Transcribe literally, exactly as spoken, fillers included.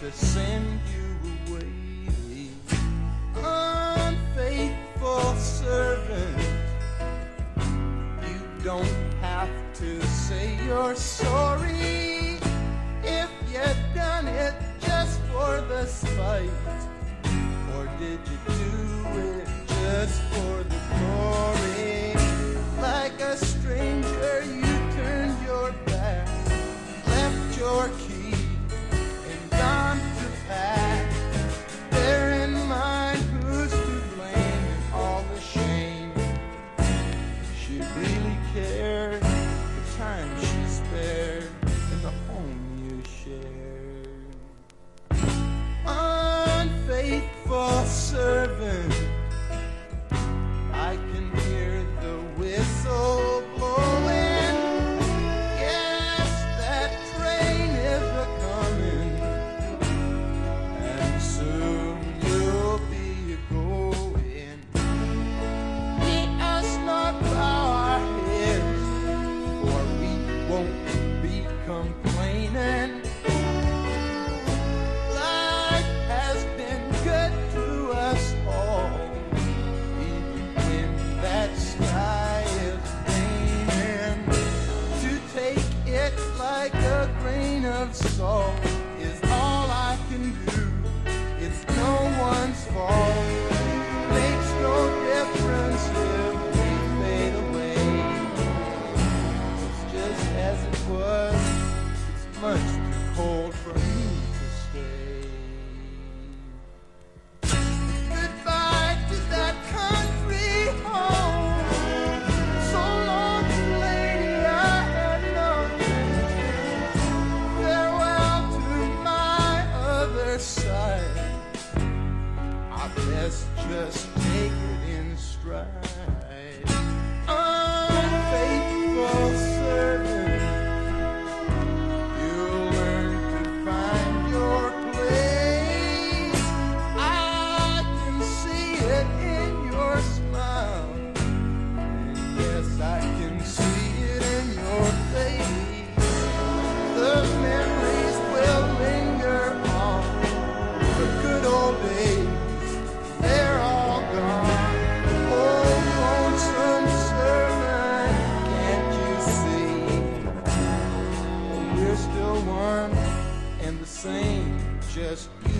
to send you away. Unfaithful servant, you don't have to say you're sorry if you done it just for the spite. Or did you do it just for the glory? Like a stranger you turned your back, left your key and gone to pack. Bear in mind who's to blame and all the shame. She really cared the time she spared and the home you shared. Unfaithful servant, I can hear the whistle blowing. Yes, that train is a-coming, and soon you'll be going. Let us not bow our heads, for we won't be complaining. Life has been good to us all, even when that sky is raining. To take it like a grain of salt is all I can do. It's no one's fault. Makes no difference if we fade away. It's just as it was. It's much too cold for me to stay. Goodbye to that country home. So long, lady, I had nothing. Farewell to my other side. I best just take it in stride. Unfaithful servant, you'll learn to find your place. I can see it in your smile, and yes, I can see it in your face. The memories will linger on, the good old days, they're all gone. Oh, lonesome servant, can't you see? We're still one and the same, just you